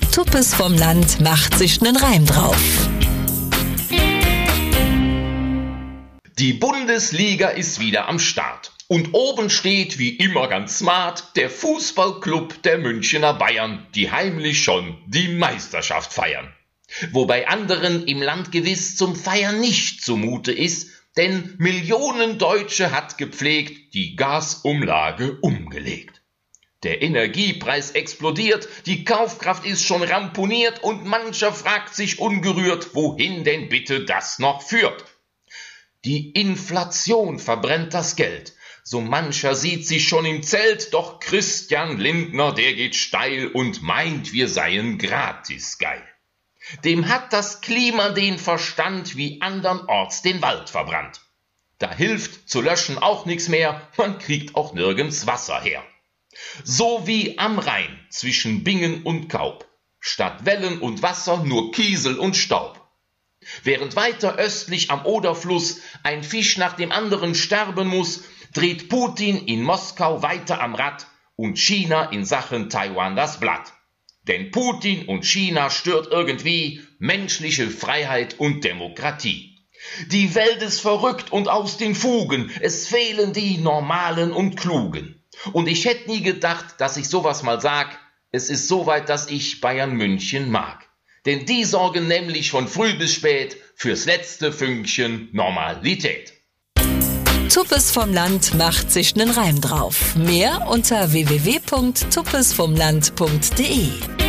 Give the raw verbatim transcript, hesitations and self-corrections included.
Tuppes vom Land macht sich nen Reim drauf. Die Bundesliga ist wieder am Start. Und oben steht wie immer ganz smart der Fußballclub der Münchener Bayern, die heimlich schon die Meisterschaft feiern. Wobei anderen im Land gewiss zum Feiern nicht zumute ist, denn Millionen Deutsche hat gepflegt die Gasumlage umgelegt. Der Energiepreis explodiert, die Kaufkraft ist schon ramponiert und mancher fragt sich ungerührt, wohin denn bitte das noch führt. Die Inflation verbrennt das Geld. So mancher sieht sich schon im Zelt, doch Christian Lindner, der geht steil und meint, wir seien gratis geil. Dem hat das Klima den Verstand wie andernorts den Wald verbrannt. Da hilft zu löschen auch nichts mehr, man kriegt auch nirgends Wasser her. So wie am Rhein zwischen Bingen und Kaub, statt Wellen und Wasser nur Kiesel und Staub. Während weiter östlich am Oderfluss ein Fisch nach dem anderen sterben muss, dreht Putin in Moskau weiter am Rad und China in Sachen Taiwan das Blatt. Denn Putin und China stört irgendwie menschliche Freiheit und Demokratie. Die Welt ist verrückt und aus den Fugen, es fehlen die Normalen und Klugen. Und ich hätte nie gedacht, dass ich sowas mal sag, es ist soweit, dass ich Bayern München mag. Denn die sorgen nämlich von früh bis spät fürs letzte Fünkchen Normalität. Tuppes vom Land macht sich nen Reim drauf. Mehr unter w w w punkt tuppes vom land punkt d e.